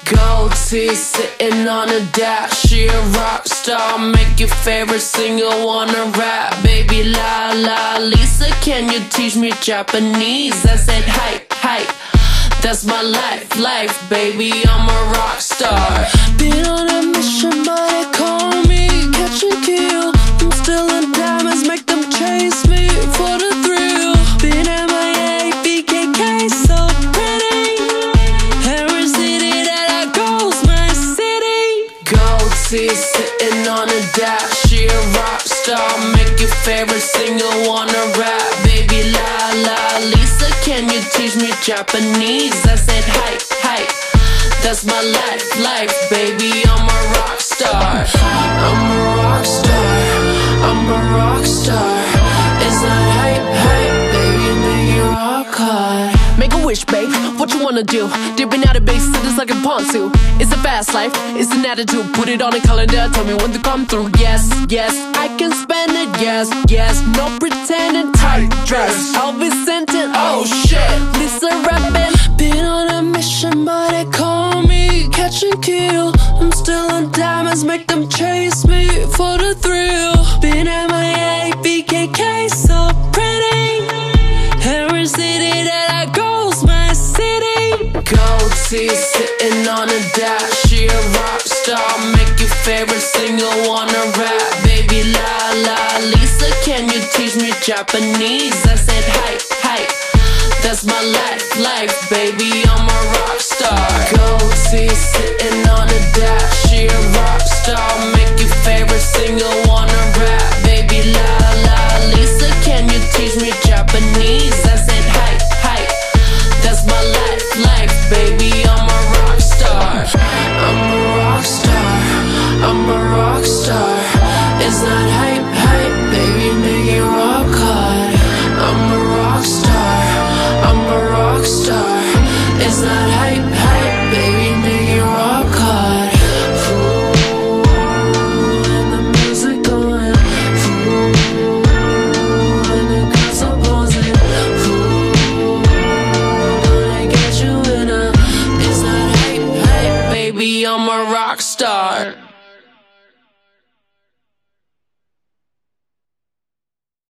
Gold teeth sitting on a dash. She a rock star, make your favorite singer wanna rap. Baby la la, Lisa, can you teach me Japanese? I said hype, hype, that's my life, baby, I'm a rock star. Been on a mission, but they call me catch and kill. I'm still in diamonds, make them chase me for the thrill. Been MIA, BKK, so pretty. Every city that I go's my city. Gold teeth sitting on a dash. She a rock star, make your favorite singer wanna rap. Baby la la, Lisa, can you teach me Japanese? I said hype, hype, that's my life, baby, I'm a rock star. I'm a rock star, I'm a rock star. It's not hype, hype, baby, make it rock hard. Make a wish, babe, what you wanna do? Dipping out of base cities like a pontoon. It's a fast life, it's an attitude. Put it on a calendar, tell me when to come through. Yes, yes, I can spend it, yes, yes. No pretending, tight dress, I'll be sent it, oh shit. Lisa rapping. Been on a mission, but they call me catch and kill. I'm still on diamonds, make them chase me for the thrill. Been MIA, BKK, so pretty. Every city that I go's my city. Gold teeth sitting on a dash. She a rock star, make your favorite singer wanna rap. Baby la la, Lisa, can you teach me Japanese? I said hype, hype, that's my life, baby, I'm a rock star. Gold teeth sitting on a dash. She a rock star, make your favorite singer